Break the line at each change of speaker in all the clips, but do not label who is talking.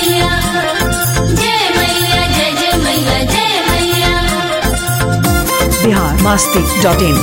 मैया जय मैया जय जय मैया जय मैया।
biharmasti.in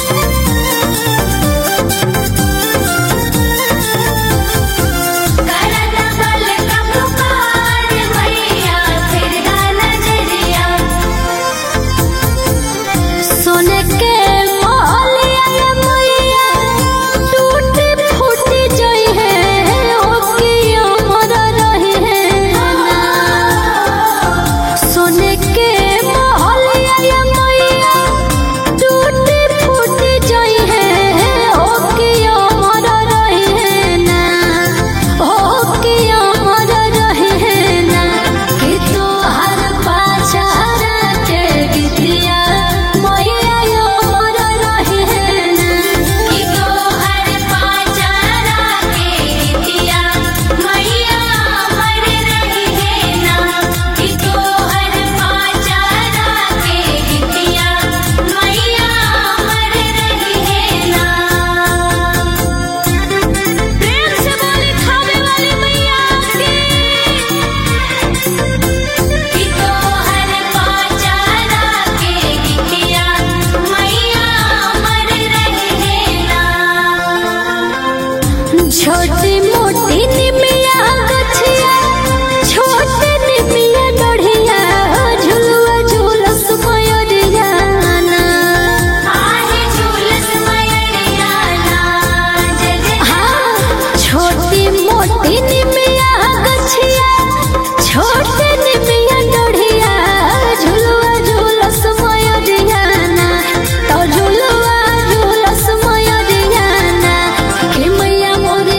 छोटी मोटी निमिया गछिया छोटे निमिया डढ़िया झुलुआ झुलस मयूरिया ना आहे झुलस मयूरिया ना जय जय। हाँ छोटी मोटी निमिया गछिया छोटे निमिया डढ़िया झुलुआ झुलस मयूरिया ना तो झुलुआ झुलस मयूरिया ना के मैया मोरे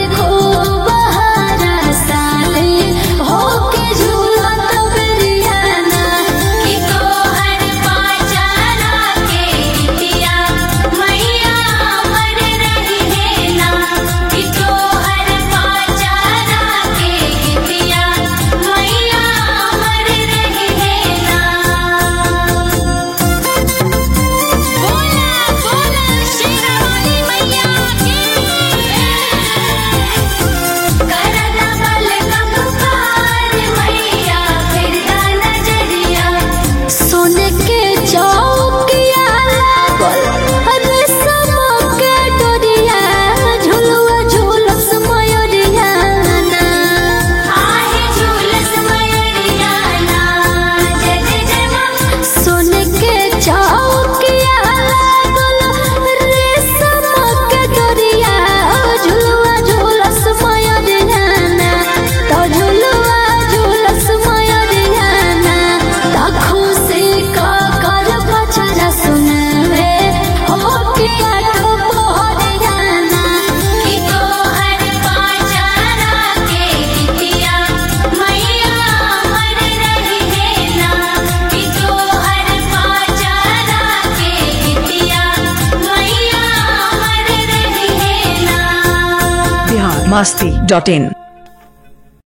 biharmasti.in